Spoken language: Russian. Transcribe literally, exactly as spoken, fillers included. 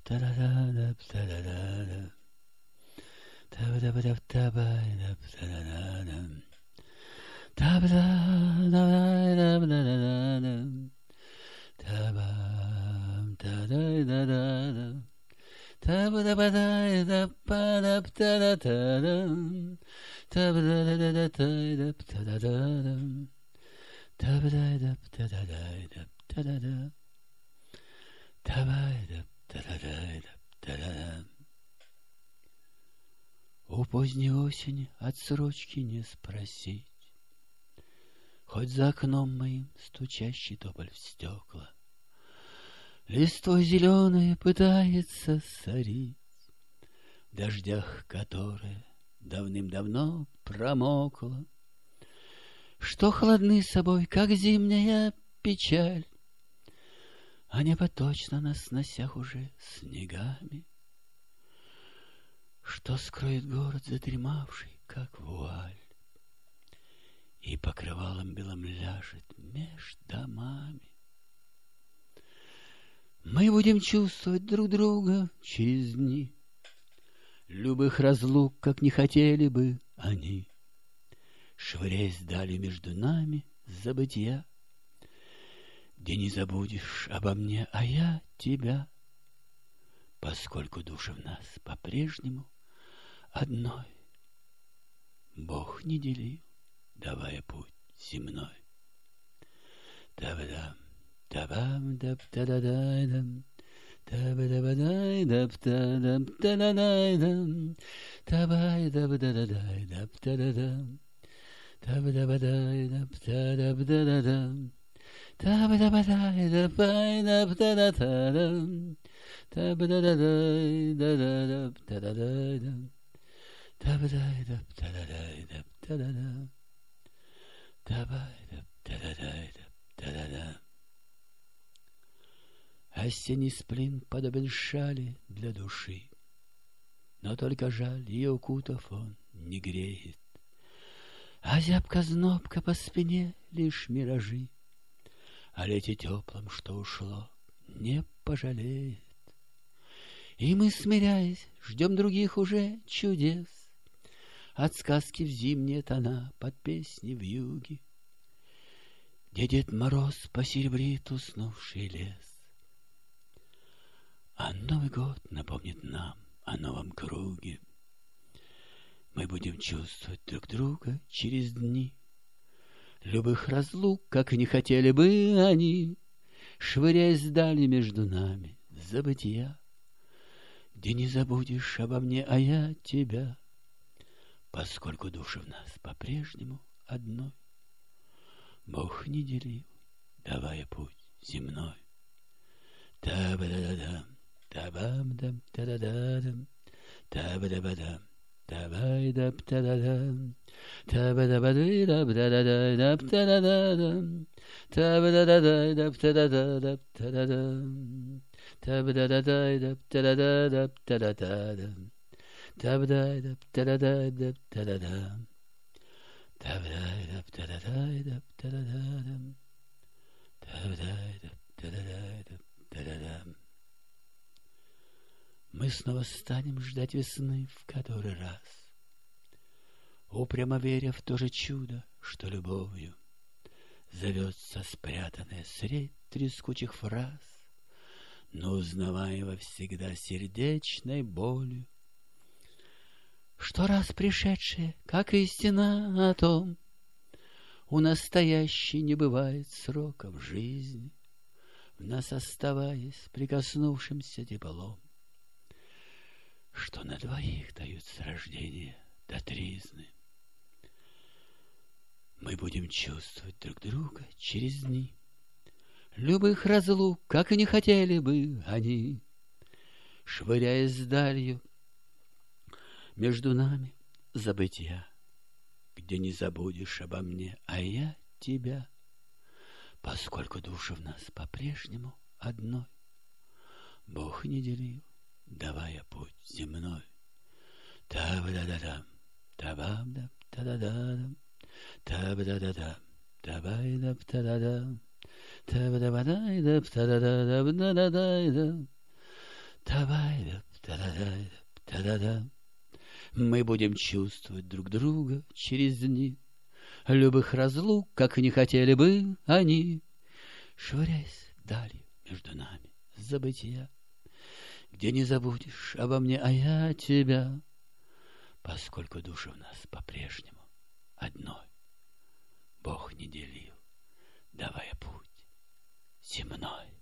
У поздней осени отсрочки не спросить, хоть за окном моим стучащий тополь в стекла листвой зеленой пытается сорить, в дождях которая давным-давно промокла, что холодны собой, как зимняя печаль, а небо точно на сносях уже снегами, что скроет город задремавший, как вуаль, и покрывалом белым ляжет меж домами. Мы будем чувствовать друг друга через дни, любых разлук, как не хотели бы они, швыряясь далью между нами забытья, где не забудешь обо мне, а я тебя, поскольку души в нас по-прежнему одной. Бог не делил, давая путь земной. Та-ба-дам, та-бам, дап-та-да-дай-дам, та-ба-да-ба-дай-дап-та-дам, та-да-дай-дам, та-бай-да-ба-да-да-дай-дап-та-да-дам, та-ба-да-ба-дай-дап-та-дап-да-да-дам, та-ба-да-ба-дай-дап-ай-дап-та-да-та-дам, та-ба-да-да-дай-да-да-дап-та-да-дай-дам, та-ба-дай-дап-та-да-дай-дап-та-да-дам, та-бай-дап-та-да-дай-дап-та-да-дам. Осенний сплин подобен шали для души, но только жаль, ее укутав он не греет, а зябка-знобка по спине лишь миражи, о лете теплом, что ушло, не пожалеет. И мы, смиряясь, ждем других уже чудес, от сказки в зимние тона под песни вьюги, где Дед Мороз посеребрит уснувший лес. А Новый год напомнит нам о новом круге. Мы будем чувствовать друг друга через дни, любых разлук, как не хотели бы они, швыряясь вдали между нами забытия, где не забудешь обо мне, а я тебя, поскольку души в нас по-прежнему одной. Бог не делил, давая путь земной. Та-ба-да-да-дам, та-бам-дам, та-да-да-дам, та-ба-да-ба-дам, та-бай-дап-та-да-дам, та-ба-да-ба-ды-дап-да-да-да-дап-та-да-да-дам, та-ба-да-да-да-дап-та-да-да-дап-та-да-дам, та-ба-да-да-да-дап-та-да-да-дап-та-да-да-дам, та-ба-да-дап-та-да-да-дап-та-да-дам, та-ба-да-дап-та-да-да-дап-та-да-да-дам, та-ба-да-дап-та-да-да-дап-та-да-дам. Мы снова станем ждать весны в который раз, упрямо веря в то же чудо, что любовью зовется спрятанное средь трескучих фраз, но узнаваемо всегда сердечной болью, что раз пришедшее, как истина о том, у настоящей не бывает срока в жизни, в нас оставаясь прикоснувшимся теплом, что на двоих дают с рождения до тризны. Мы будем чувствовать друг друга через дни, любых разлук, как и не хотели бы они, швыряясь далью между нами забытья, где не забудешь обо мне, а я тебя, поскольку души в нас по-прежнему одной. Бог не делил, давая путь земной. Та-ба-да-да-дам, та-бам-дам, та-да-да-дам, та-ба-да-да-дам, та-бай-дам, та-да-дам, та-ба-да-ба-дай-дам, та-да-да-дам, та-да-да-дам, Давай, да, да, да, мы будем чувствовать друг друга через дни любых разлук, как не хотели бы они, швыряясь далью между нами забытия, где не забудешь обо мне, а я тебя, поскольку души в нас по-прежнему одной. Бог не делил, давая путь земной.